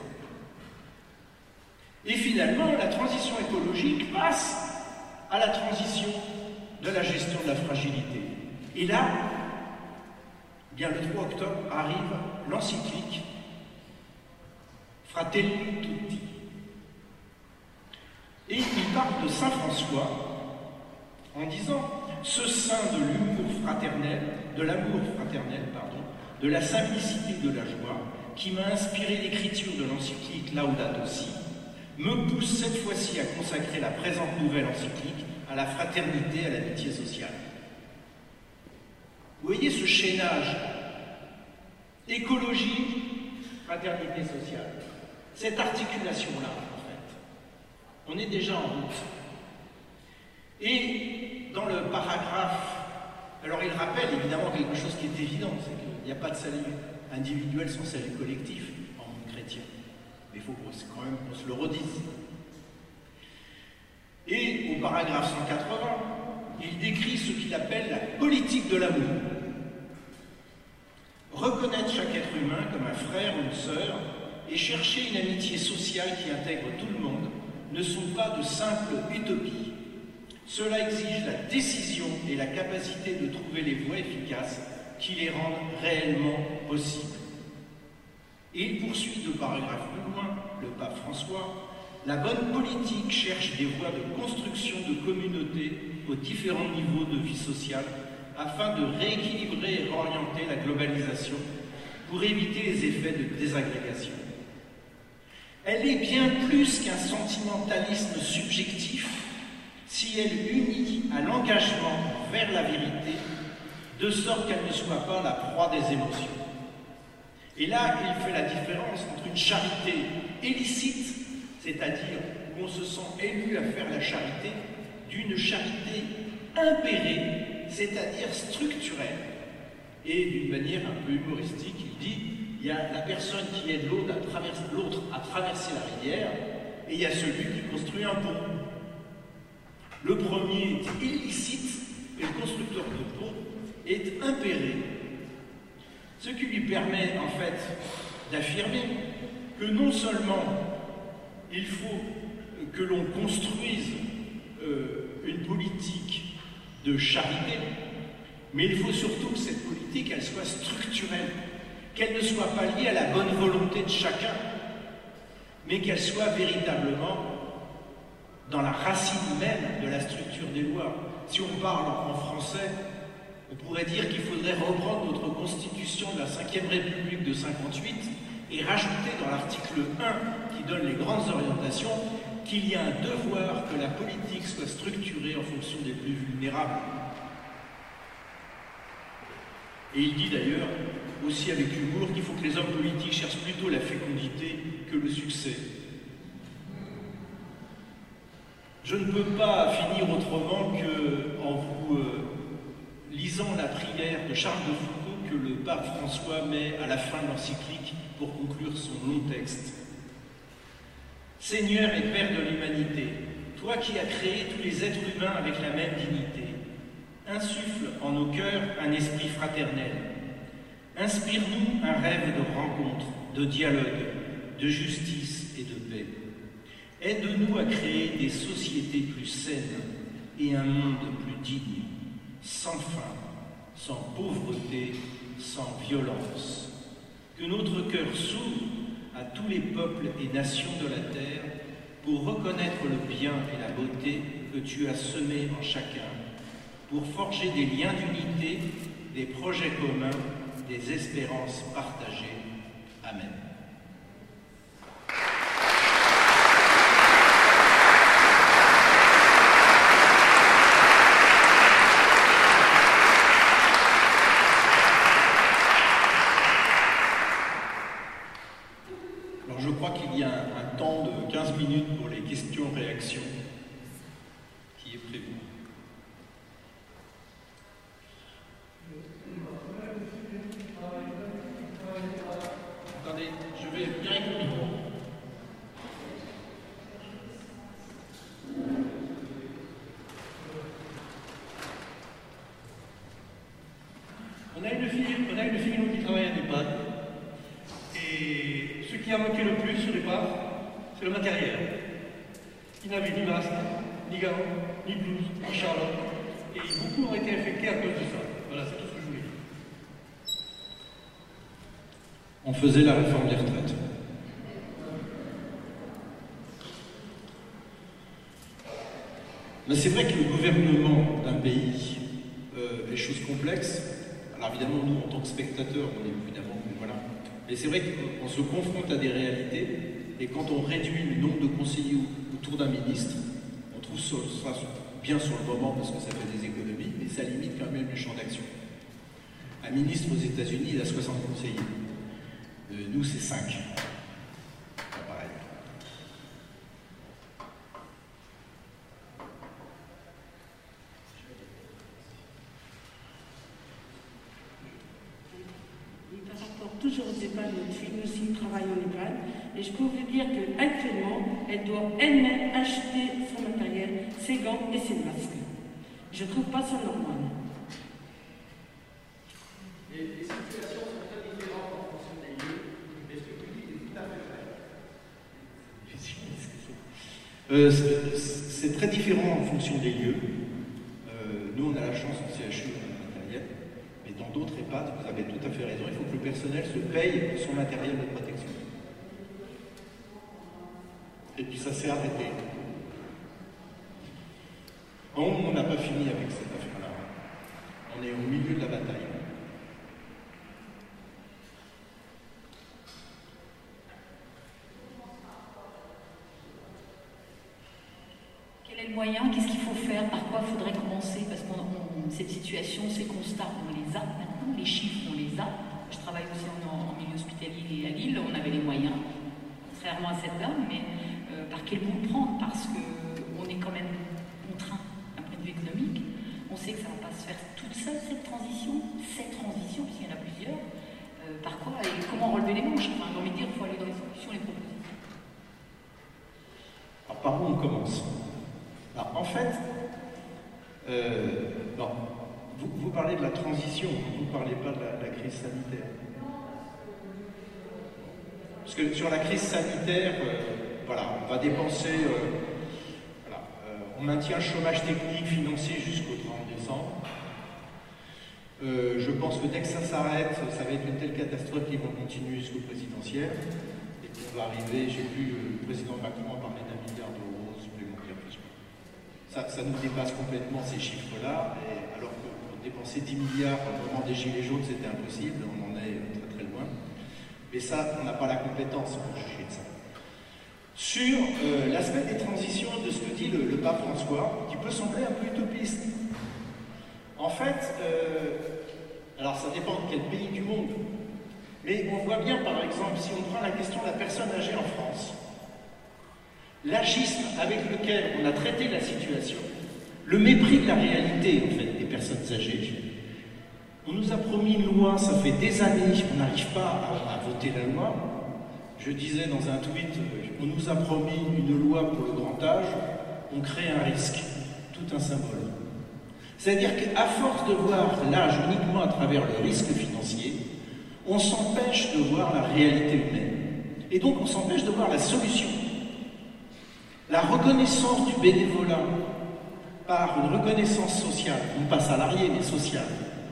Et finalement, la transition écologique passe à la transition de la gestion de la fragilité. Et là, eh bien, le trois octobre arrive l'encyclique Fratelli Tutti. Et il parle de Saint François en disant « Ce saint de l'humour fraternel, de l'amour fraternel, pardon, de la simplicité de la joie, qui m'a inspiré l'écriture de l'encyclique Laudato Si, me pousse cette fois-ci à consacrer la présente nouvelle encyclique à la fraternité et à l'amitié sociale. » Vous voyez ce chaînage écologie, fraternité sociale, cette articulation-là, en fait. On est déjà en route. Et dans le paragraphe, alors il rappelle évidemment quelque chose qui est évident, c'est qu'il n'y a pas de salut individuel sans salut collectif en monde chrétien. Mais il faut quand même qu'on se le redise. Et au paragraphe cent quatre-vingts, il décrit ce qu'il appelle la politique de l'amour. Reconnaître chaque être humain comme un frère ou une sœur et chercher une amitié sociale qui intègre tout le monde ne sont pas de simples utopies. Cela exige la décision et la capacité de trouver les voies efficaces qui les rendent réellement possibles. Et il poursuit deux paragraphes plus loin, le pape François, la bonne politique cherche des voies de construction de communautés aux différents niveaux de vie sociale afin de rééquilibrer et réorienter la globalisation pour éviter les effets de désagrégation. Elle est bien plus qu'un sentimentalisme subjectif si elle unit à l'engagement vers la vérité, de sorte qu'elle ne soit pas la proie des émotions. Et là, il fait la différence entre une charité illicite, c'est-à-dire où on se sent élu à faire la charité, d'une charité impérée, c'est-à-dire structurelle. Et d'une manière un peu humoristique, il dit, il y a la personne qui aide l'autre à traverser, l'autre à traverser la rivière, et il y a celui qui construit un pont. Le premier est illicite, et le constructeur de pont est impéré. Ce qui lui permet en fait d'affirmer que non seulement il faut que l'on construise euh, une politique de charité, mais il faut surtout que cette politique, elle soit structurelle, qu'elle ne soit pas liée à la bonne volonté de chacun, mais qu'elle soit véritablement dans la racine même de la structure des lois. Si on parle en français, on pourrait dire qu'il faudrait reprendre notre constitution de la cinquième République de cinquante-huit et rajouter dans l'article un, qui donne les grandes orientations, qu'il y a un devoir que la politique soit structurée en fonction des plus vulnérables. Et il dit d'ailleurs, aussi avec humour, qu'il faut que les hommes politiques cherchent plutôt la fécondité que le succès. Je ne peux pas finir autrement qu'en vous euh, lisant la prière de Charles de Foucault que le pape François met à la fin de l'encyclique pour conclure son long texte. Seigneur et Père de l'humanité, toi qui as créé tous les êtres humains avec la même dignité, insuffle en nos cœurs un esprit fraternel. Inspire-nous un rêve de rencontre, de dialogue, de justice et de paix. Aide-nous à créer des sociétés plus saines et un monde plus digne, sans faim, sans pauvreté, sans violence. Que notre cœur s'ouvre à tous les peuples et nations de la terre pour reconnaître le bien et la beauté que tu as semés en chacun, pour forger des liens d'unité, des projets communs, des espérances partagées. Amen. Alors je crois qu'il y a un, un temps de quinze minutes pour les questions-réactions qui est prévu. Attendez, je vais bien avec le micro.
On a une fille, on a une fille nous, qui travaille à l'EHPAD. Et ce qui a manqué le plus sur l'EHPAD, c'est le matériel. Il n'avait ni masque, ni gants, ni blouse, ni charlotte. Et beaucoup ont été infectés à cause de ça. Voilà, c'est tout ce que je voulais dire.
On faisait la réforme des retraites. Mais c'est vrai que le gouvernement d'un pays euh, est chose complexe. Alors évidemment, nous, en tant que spectateurs, on est évidemment, voilà. Mais c'est vrai qu'on se confronte à des réalités, et quand on réduit le nombre de conseillers autour d'un ministre, on trouve ça bien sur le moment parce que ça fait des économies, mais ça limite quand même le champ d'action. Un ministre aux États-Unis, il a soixante conseillers. Euh, nous, c'est cinq. Pas pareil.
Par rapport toujours au débat, notre fille aussi travaille en EHPAD, et je peux vous dire qu'actuellement, elle doit elle-même acheter son matériel, ses gants et ses masques. Je ne trouve pas ça normal.
Les situations sont très différentes en fonction des lieux, mais ce que vous dites est tout à fait vrai.
Euh, c'est très différent en fonction des lieux. Euh, nous, on a la chance en C H U d'avoir un matériel, mais dans d'autres EHPAD, vous avez tout à fait raison, il faut que le personnel se paye son matériel de protection. Et puis ça s'est arrêté. On n'a pas fini avec cette affaire-là. On est au milieu de la bataille.
Quel est le moyen? Qu'est-ce qu'il faut faire? Par quoi il faudrait commencer? Parce que cette situation, ces constats, on les a maintenant, les chiffres, on les a. Je travaille aussi en, en milieu hospitalier et à Lille, on avait les moyens, contrairement à cette dame, mais euh, par quel bout prendre? Parce qu'on est quand même contraint d'un point de vue économique. On sait que ça ne va pas se faire toute seule, cette transition, cette transition, puisqu'il y en a plusieurs. Euh, par quoi et comment relever les manches? Enfin, j'ai envie de dire, il faut aller dans les solutions, les propositions.
Alors, par où on commence? Alors, en fait, euh, bon, vous, vous parlez de la transition, vous ne parlez pas de la, de la crise sanitaire. Parce que sur la crise sanitaire, euh, voilà, on va dépenser, euh, voilà, euh, on maintient le chômage technique financé jusqu'au trente décembre. Euh, je pense que dès que ça s'arrête, ça va être une telle catastrophe qu'ils vont continuer jusqu'au présidentiel. Et qu'on va arriver, j'ai vu euh, le président Macron a parlé d'un milliard d'euros supplémentaires. Ça, ça nous dépasse complètement ces chiffres-là, alors que pour dépenser dix milliards au moment des Gilets jaunes, c'était impossible, on en est très très loin. Mais ça, on n'a pas la compétence pour juger de ça. Sur euh, l'aspect des transitions, de ce que dit le, le pape François, qui peut sembler un peu utopiste. En fait, euh, alors ça dépend de quel pays du monde, mais on voit bien, par exemple, si on prend la question de la personne âgée en France, l'agisme avec lequel on a traité la situation, le mépris de la réalité, en fait, des personnes âgées. On nous a promis une loi, ça fait des années, on n'arrive pas à, à voter la loi. Je disais dans un tweet, on nous a promis une loi pour le grand âge, on crée un risque, tout un symbole. C'est-à-dire qu'à force de voir l'âge uniquement à travers le risque financier, on s'empêche de voir la réalité humaine. Et donc on s'empêche de voir la solution. La reconnaissance du bénévolat par une reconnaissance sociale, non pas salariée mais sociale.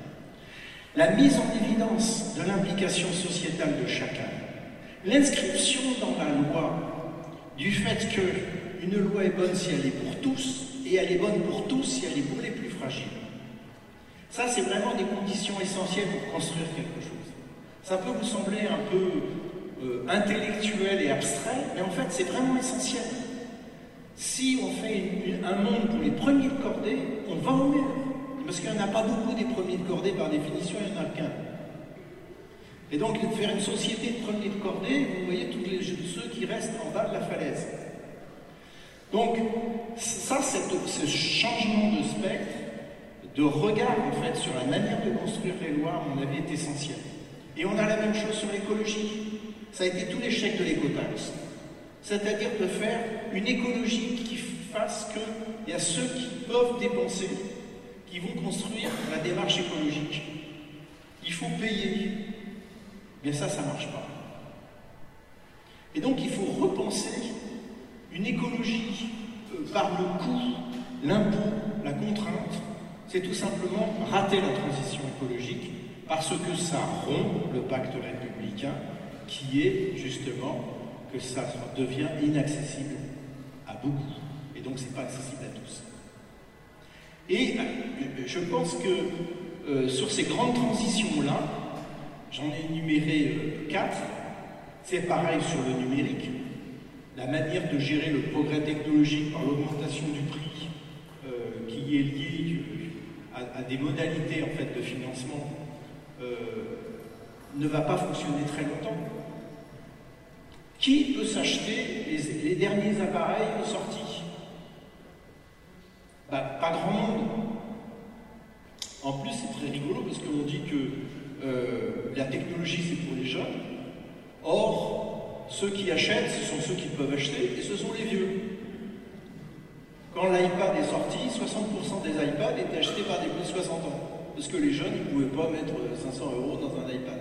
La mise en évidence de l'implication sociétale de chacun. L'inscription dans la loi du fait qu'une loi est bonne si elle est pour tous, et elle est bonne pour tous si elle est pour les plus fragiles. Ça, c'est vraiment des conditions essentielles pour construire quelque chose. Ça peut vous sembler un peu euh, intellectuel et abstrait, mais en fait, c'est vraiment essentiel. Si on fait une, un monde pour les premiers de cordée, on va au mur. Parce qu'il n'y en a pas beaucoup des premiers de cordée, par définition, il n'y en a qu'un. Et donc, faire une société de premiers de cordée, vous voyez tous les, ceux qui restent en bas de la falaise. Donc, ça, ce changement de spectre, de regard, en fait, sur la manière de construire les lois, à mon avis, est essentiel. Et on a la même chose sur l'écologie. Ça a été tout l'échec de l'écotaxe. C'est-à-dire de faire une écologie qui fasse qu'il y a ceux qui peuvent dépenser, qui vont construire la démarche écologique. Il faut payer. Bien ça, ça ne marche pas. Et donc, il faut repenser une écologie euh, par le coût, l'impôt, la contrainte. C'est tout simplement rater la transition écologique parce que ça rompt le pacte républicain qui est justement que ça devient inaccessible à beaucoup. Et donc, ce n'est pas accessible à tous. Et euh, je pense que euh, sur ces grandes transitions-là, j'en ai énuméré euh, quatre, c'est pareil sur le numérique, la manière de gérer le progrès technologique par l'augmentation du prix euh, qui est lié euh, à, à des modalités en fait, de financement euh, ne va pas fonctionner très longtemps. Qui peut s'acheter les, les derniers appareils sortis? Bah, pas grand monde. En plus, c'est très rigolo parce qu'on dit que euh, la technologie, c'est pour les jeunes. Or, ceux qui achètent, ce sont ceux qui peuvent acheter et ce sont les vieux. Quand l'iPad est sorti, soixante pour cent des iPads étaient achetés par des plus de soixante ans. Parce que les jeunes, ils ne pouvaient pas mettre cinq cents euros dans un iPad.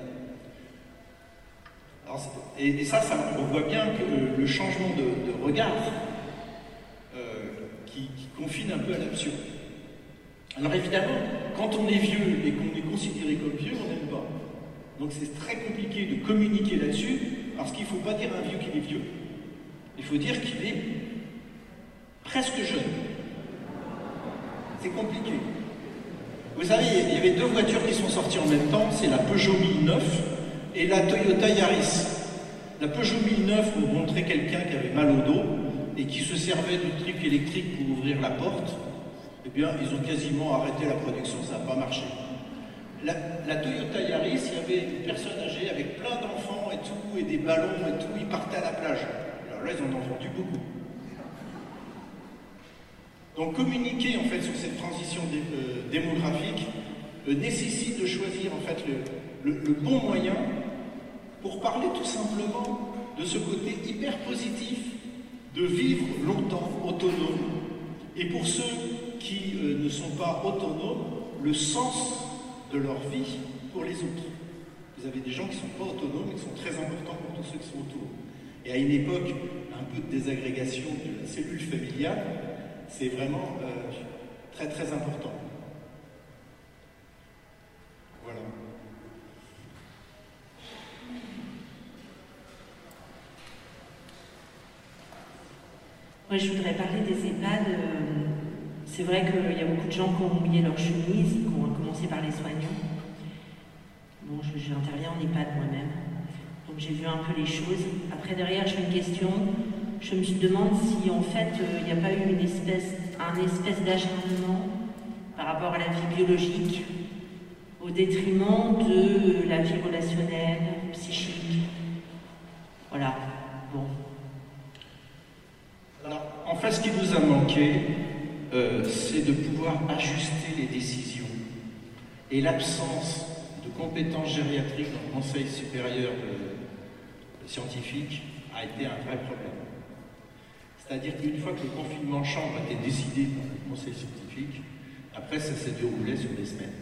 Alors, et, et ça, ça, on voit bien que le changement de, de regard euh, qui, qui confine un peu à l'absurde. Alors évidemment, quand on est vieux et qu'on est considéré comme vieux, on n'aime pas. Donc c'est très compliqué de communiquer là-dessus, parce qu'il ne faut pas dire à un vieux qu'il est vieux. Il faut dire qu'il est presque jeune. C'est compliqué. Vous savez, il y avait deux voitures qui sont sorties en même temps, c'est la Peugeot mille neuf et la Toyota Yaris. La Peugeot mille neuf nous montrait quelqu'un qui avait mal au dos et qui se servait du truc électrique pour ouvrir la porte. Eh bien, ils ont quasiment arrêté la production, ça n'a pas marché. La, la Toyota Yaris, il y avait une personne âgée avec plein d'enfants et tout, et des ballons et tout, ils partaient à la plage. Alors là, ils en ont vendu beaucoup. Donc communiquer en fait sur cette transition dé, euh, démographique euh, nécessite de choisir en fait le, le, le bon moyen pour parler tout simplement de ce côté hyper positif de vivre longtemps autonome. Et pour ceux qui euh, ne sont pas autonomes, le sens de leur vie pour les autres. Vous avez des gens qui ne sont pas autonomes et qui sont très importants pour tous ceux qui sont autour. Et à une époque, un peu de désagrégation de la cellule familiale, c'est vraiment euh, très très important. Voilà.
Moi, je voudrais parler des EHPAD. C'est vrai qu'il y a beaucoup de gens qui ont mouillé leur chemise, qui ont commencé par les soignants. Bon, j'interviens en EHPAD moi-même, donc j'ai vu un peu les choses. Après, derrière, j'ai une question. Je me demande si, en fait, il n'y a pas eu une espèce, un espèce d'acharnement par rapport à la vie biologique, au détriment de la vie relationnelle, psychique. Voilà. Bon.
Alors, en fait, ce qui nous a manqué, euh, c'est de pouvoir ajuster les décisions. Et l'absence de compétences gériatriques dans le Conseil supérieur de, de scientifique a été un vrai problème. C'est-à-dire qu'une fois que le confinement en chambre a été décidé par le Conseil scientifique, après, ça s'est déroulé sur des semaines.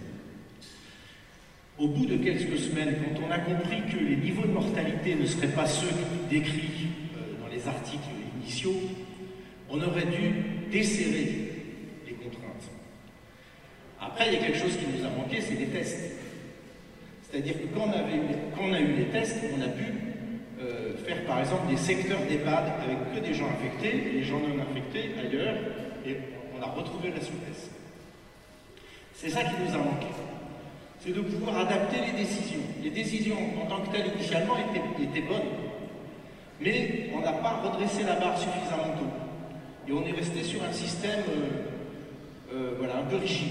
Au bout de quelques semaines, quand on a compris que les niveaux de mortalité ne seraient pas ceux décrits euh, dans les articles initiaux, on aurait dû desserrer les contraintes. Après, il y a quelque chose qui nous a manqué, c'est les tests. C'est-à-dire que quand on, avait, quand on a eu les tests, on a pu euh, faire par exemple des secteurs d'EHPAD avec que des gens infectés, et les gens non infectés ailleurs, et on a retrouvé la souplesse. C'est ça qui nous a manqué. C'est de pouvoir adapter les décisions. Les décisions en tant que telles initialement étaient, étaient bonnes, mais on n'a pas redressé la barre suffisamment tôt. Et on est resté sur un système euh, euh, voilà, un peu rigide.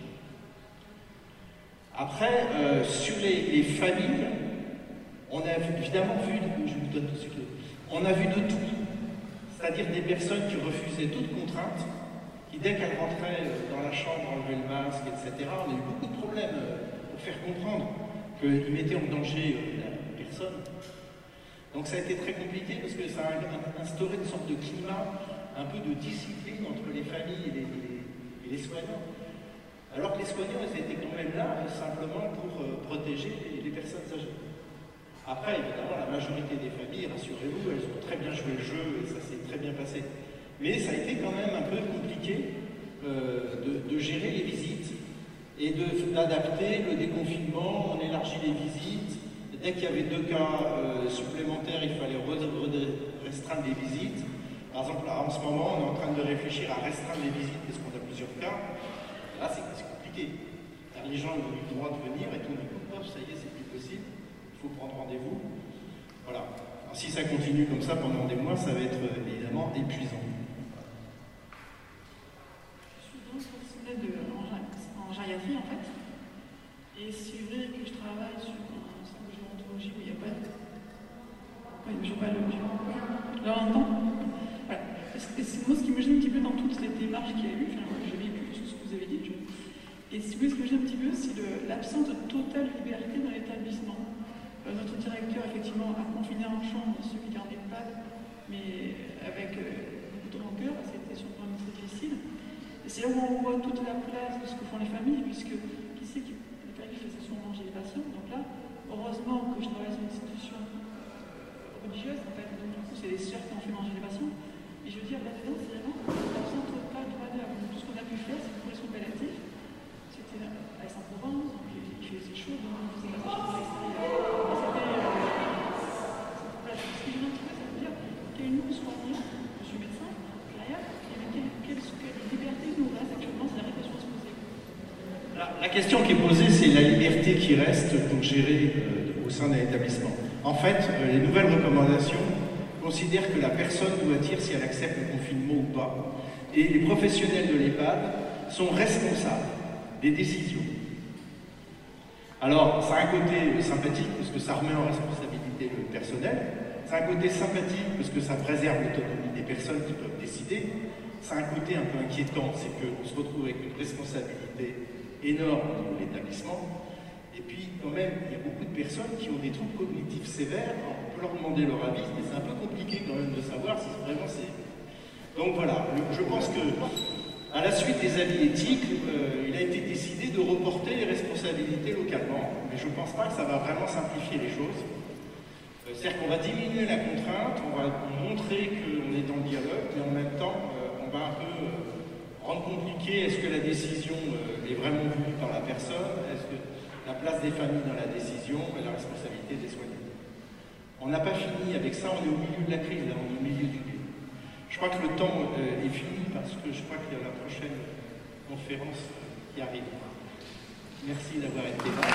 Après, euh, sur les, les familles, on a évidemment vu, je vous donne tout de suite, on a vu de tout. C'est-à-dire des personnes qui refusaient toute contrainte, qui dès qu'elles rentraient dans la chambre enlevaient le masque, et cetera. On a eu beaucoup de problèmes pour faire comprendre qu'ils mettaient en danger la personne. Donc ça a été très compliqué parce que ça a instauré une sorte de climat, un peu de discipline entre les familles et les, et les, et les soignants. Alors que les soignants, ils étaient quand même là simplement pour euh, protéger les, les personnes âgées. Après, évidemment, la majorité des familles, rassurez-vous, elles ont très bien joué le jeu et ça s'est très bien passé. Mais ça a été quand même un peu compliqué euh, de, de gérer les visites et d'adapter le déconfinement. On élargit les visites. Dès qu'il y avait deux cas euh, supplémentaires, il fallait restreindre les visites. Par exemple, là, en ce moment, on est en train de réfléchir à restreindre les visites parce qu'on a plusieurs cas. Là, c'est compliqué. Car les gens ont eu le droit de venir et tout d'un coup, hop, ça y est, c'est plus possible. Il faut prendre rendez-vous. Voilà. Alors, si ça continue comme ça pendant des mois, ça va être euh, évidemment épuisant.
Je suis donc professionnelle de, en, en gériatrie, en fait. Et c'est vrai que je travaille sur un centre de gérontologie où il n'y a pas de... Ouais, je vois le... Là, on entend. Voilà. C'est moi ce qui me gêne un petit peu dans toutes les démarches qu'il y a eu, enfin, j'ai vécu tout ce que vous avez dit, je... et si vous voulez, ce que me gêne un petit peu, c'est l'absence de totale liberté dans l'établissement. Euh, notre directeur, effectivement, a confiné en chambre ceux qui gardaient pas, mais avec euh, beaucoup de rancœur, c'était sûrement un peu difficile. Et c'est là où on voit toute la place de ce que font les familles, puisque qui sait que les familles faisaient souvent manger les patients. Donc là, heureusement que je travaille dans une institution euh, religieuse, en fait, donc du coup, c'est les sœurs qui ont fait manger les patients. Et je veux dire, là-dedans, c'est vraiment l'absence totale de valeur. Tout ce qu'on a pu faire, c'est une correction palliative. C'était à Aix-en-Provence, donc il faisait chaud, donc on faisait la chambre à l'extérieur. C'était. Ce qui est un petit peu, ça veut dire qu'il y a une nous soignants, je suis médecin, derrière, et quelle, quelle, quelle liberté nous reste actuellement, c'est la réflexion à se poser.
La, la question qui est posée, c'est la liberté qui reste pour gérer euh, au sein d'un établissement. En fait, euh, les nouvelles recommandations considère que la personne doit dire si elle accepte le confinement ou pas. Et les professionnels de l'EHPAD sont responsables des décisions. Alors, ça a un côté sympathique, parce que ça remet en responsabilité le personnel. Ça a un côté sympathique, parce que ça préserve l'autonomie des personnes qui peuvent décider. Ça a un côté un peu inquiétant, c'est qu'on se retrouve avec une responsabilité énorme au niveau de l'établissement. Et puis, quand même, il y a beaucoup de personnes qui ont des troubles cognitifs sévères. Alors, on peut leur demander leur avis, mais c'est un peu compliqué quand même de savoir si vraiment c'est... Donc voilà, je pense que à la suite des avis éthiques, euh, il a été décidé de reporter les responsabilités localement, mais je ne pense pas que ça va vraiment simplifier les choses. Euh, C'est-à-dire qu'on va diminuer la contrainte, on va montrer qu'on est dans le dialogue, mais en même temps, euh, on va un peu... Euh, temps compliqué, est-ce que la décision euh, est vraiment voulue par la personne? Est-ce que la place des familles dans la décision est la responsabilité des soignants? On n'a pas fini avec ça, on est au milieu de la crise, là, on est au milieu du guet. Je crois que le temps euh, est fini parce que je crois qu'il y a la prochaine conférence euh, qui arrive. Merci d'avoir été là.